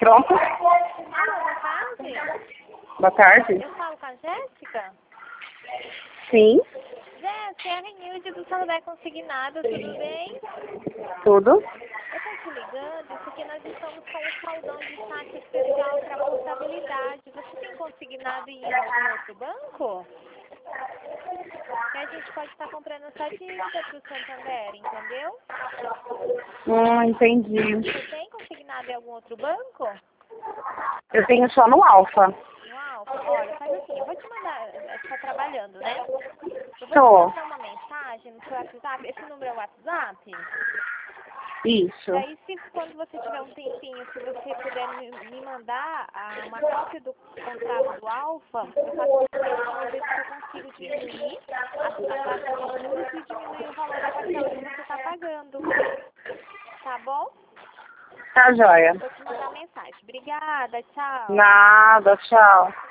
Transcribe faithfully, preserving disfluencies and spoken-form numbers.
Pronto? Alô, boa tarde. Boa tarde. Eu falo com a Jéssica. Sim, Jéssica, é a Renilde do Saludar Consignado, tudo bem? tudo. Eu tô te ligando porque nós estamos com um saldão de saque especial para portabilidade. Você tem consignado em algum outro banco? Que a gente pode estar comprando essa dívida para o Santander, entendeu? Hum, entendi. Você tem consignado em algum outro banco? Eu tenho só no Alfa. No Alfa? Olha, faz assim, eu vou te mandar, você está trabalhando, né? Eu vou Tô. te mandar uma mensagem no seu WhatsApp, esse número é o WhatsApp? Isso. Daí, se quando você tiver um tempinho, se você puder me, me mandar ah, uma cópia do contrato do Alfa, eu faço uma correção e vejo se eu consigo diminuir a, a taxa de juros e diminuir o valor da parcela que você está pagando. Tá bom? Tá joia. Vou te mandar mensagem. Obrigada, tchau. Nada, tchau.